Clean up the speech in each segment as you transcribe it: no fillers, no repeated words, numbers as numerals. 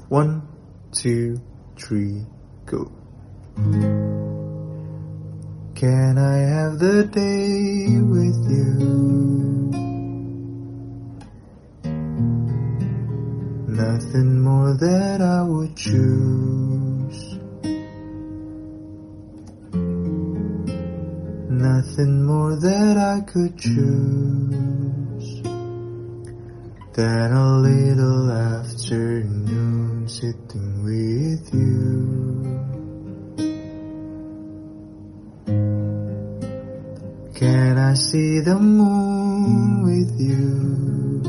1, 2, 3, go. Can I have the day with you? Nothing more that I would choose. Nothing more that I could choose than a little afternoon sitting with you. Can I see the moon with you?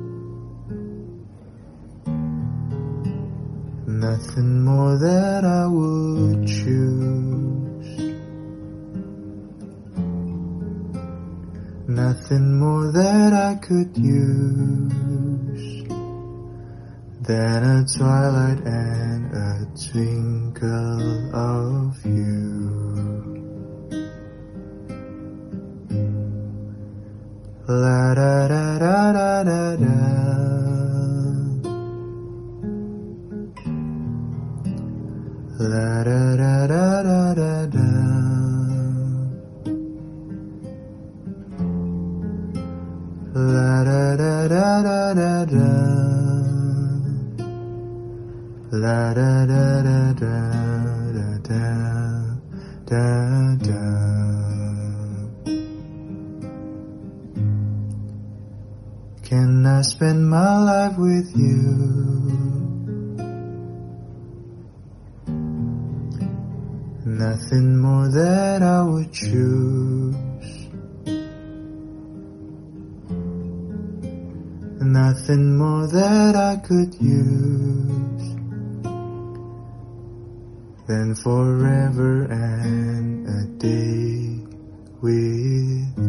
Nothing more that I would choose. Nothing more that I could use than a twilight and a twinkle of you. La da da da da da da. La da da da da da da. La da da da da da da. La da da da da da da da. Can I spend my life with you? Nothing more that I would choose. Nothing more that I could use than forever and a day with